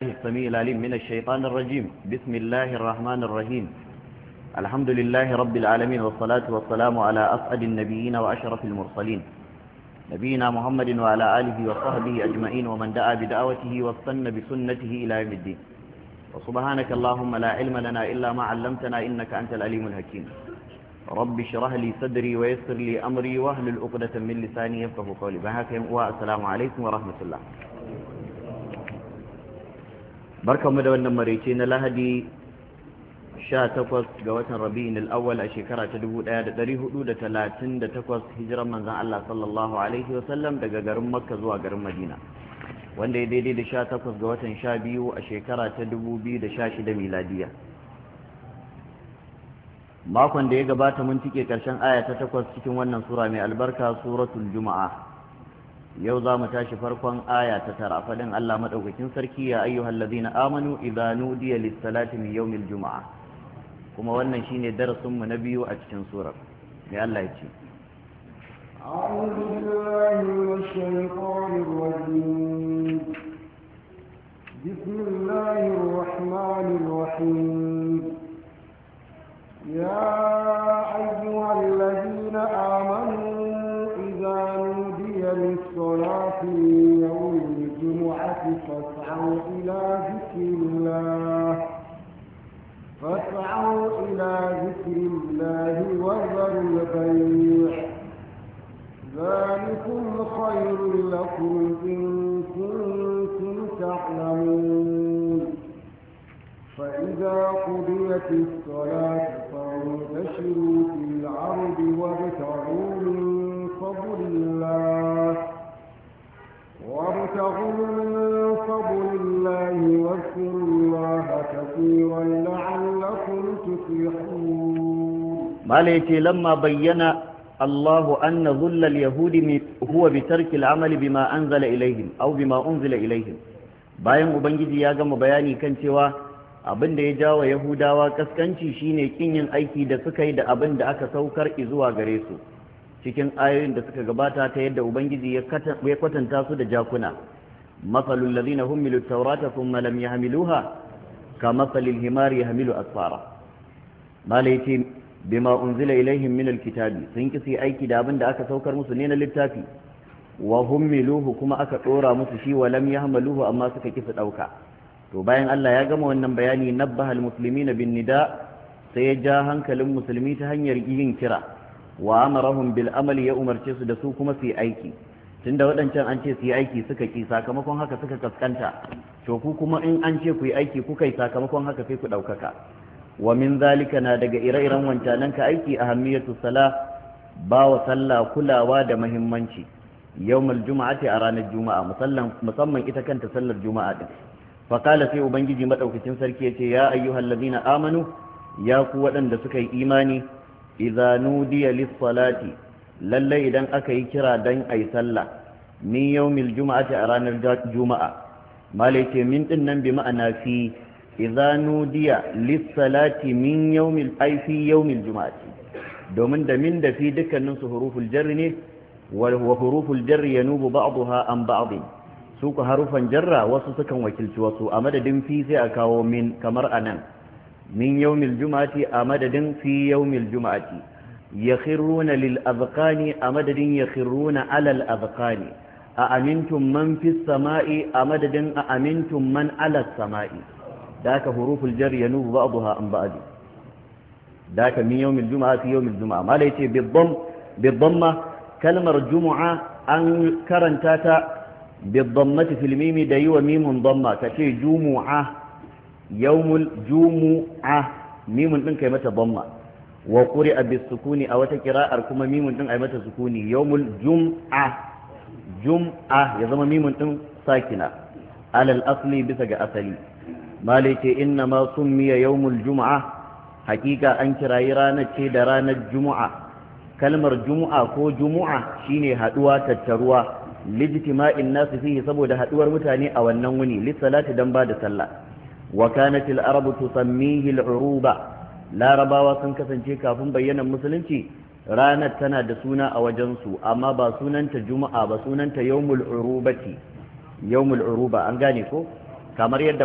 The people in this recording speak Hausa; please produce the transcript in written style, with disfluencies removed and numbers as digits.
السميع العليم من الشيطان الرجيم بسم الله الرحمن الرحيم الحمد لله رب العالمين والصلاة والسلام على أسعد النبيين وأشرف المرسلين نبينا محمد وعلى آله وصحبه أجمعين ومن دعا بدعوته واستنى بسنته إلى يوم الدين وسبحانك اللهم لا علم لنا إلا ما علمتنا إنك أنت العليم الحكيم رب اشرح لي صدري ويسر لي أمري واحلل عقدة من لساني يفقهوا قولي والسلام عليكم ورحمة الله. barkanmu da wannan maraice na lahadi 18 ga watan rabi'in al-awwal a shekara ta 1438 hijiran manzon Allah sallallahu alaihi wasallam daga garin Makka zuwa garin Madina wanda ya daidai da 18 ga watan 12 a shekara ta 2016 miladiya. Makon da ya gabata mun tike karshen aya ta 8 cikin wannan sura mai albarka suratul Juma'a. yau za mu tashi farkon aya ta 9 fadin Allah madaukakin sarki ya ayyuhal ladina amanu idza nudiya lis-salati min yawmil jumu'ah kuma wannan shine darasin mu na biyu a cikin surar mai Allah ya ce a'udhu billahi minash shaitanir rajim bismillahir rahmanir rahim ya ayyuhal ladina amanu للصلاة يوم الجمعة فاسعوا إلى ذكر الله وذروا البيع ذلكم خير لكم إن كنتم تعلمون فإذا قضيت الصلاة فانتشروا في الأرض وابتغوا من فضل الله واذكروا الله كثيرا لعلكم تفلحون. ما ليتي لما بين الله أن ظل اليهود هو بترك العمل بما أنزل إليهم أو بما أنزل إليهم bayan ubangiji ya gama bayani kan cewa abin da ya jawo yahudawa kaskanci shine kin yin aiki da suka yi da abin da aka saukar zuwa gare su cikin ayoyin da suka gabata ta yadda ubangiji ya kwatanta su da jakuna masalul ladina humilu tawrata thumma lam yahmiluha kamasalil himari yahmilu asfara malaiti bima unzila ilaihim min alkitabi sun kisi aiki da abin da aka saukar musu ne na littafi wa humiluhu kuma aka dora musu shi wa lam yahmaluhu amma suka kisa dauka to bayan Allah ya gama wannan bayani nabbahal muslimina bin nida sai ya ja hankalin musulmi ta hanyar yin kira wa amarahum bil amali ya umarce su da su kuma su yi aiki tunda waɗancan an ce su yi aiki suka ki sakamakon haka suka kaskanta to ku kuma in an ce ku yi aiki kuka yi sakamakon haka sai ku ɗaukaka wa min zalika na daga ire-iren wancanan ka aiki ahammiyatu sala ba wa sallah kulawa da muhimmanci yawmal juma'ati a ranar juma'a musamman ita kanta sallar juma'a din fa qala sai ubangiji madaukakin sarki yace ya ayyuhal ladina amanu ya ku waɗanda suka yi imani idza nudiya lis-salati lalle idan aka yi kira dan ayi sallah min yawmil juma'ati a ranar juma'a malaike min din nan bi ma'ana fi idza nudiya lis-salati min yawmil ay fi yawmil juma'ati domin da min da fi dukkanin su huruful jarri ne wa huruful jarri yanubu ba'daha an ba'd su ku harufan jarra wasu sukan wakilci wasu a madadin fi sai a kawo min kamar anan من يوم الجمعة أمدد في يوم الجمعة يخرون للأذقان أمدد يخرون على الأذقان أأمنتم من في السماء أمدد أأمنتم من على السماء ذاك حروف الجر ينوب بعضها عن بعض ذاك من يوم الجمعة في يوم الجمعة ما ليتي بالضمة كلمة الجمعة أن كرنتاتا بالضمة في الميم دي وميم ضمة كشي جمعة yawmul jumu'a mimun din kai mata dhamma wa quri'a bis sukuni aw ta qira'ar kuma mimun din ai mata sukuni yawmul jum'a ya zama mimun din sakina alal asli bisa ga asali malike inna ma summiya yawmul jumu'a hakika an kirayi ranar ce da ranar jumu'a kalmar jumu'a ko jumu'a shine haduwa tattaruwa lijtima'in nas fihi saboda haduwar mutane a wannan wuni lissalati dan ba da sallah وكانت العرب تسميه العروبة لا رباوا sun kasance kafin bayyanan musulunci ranar tana da suna a wajensu amma ba sunanta juma'a ba sunanta yawmul urubati yawmul uruba an gane ko kamar yadda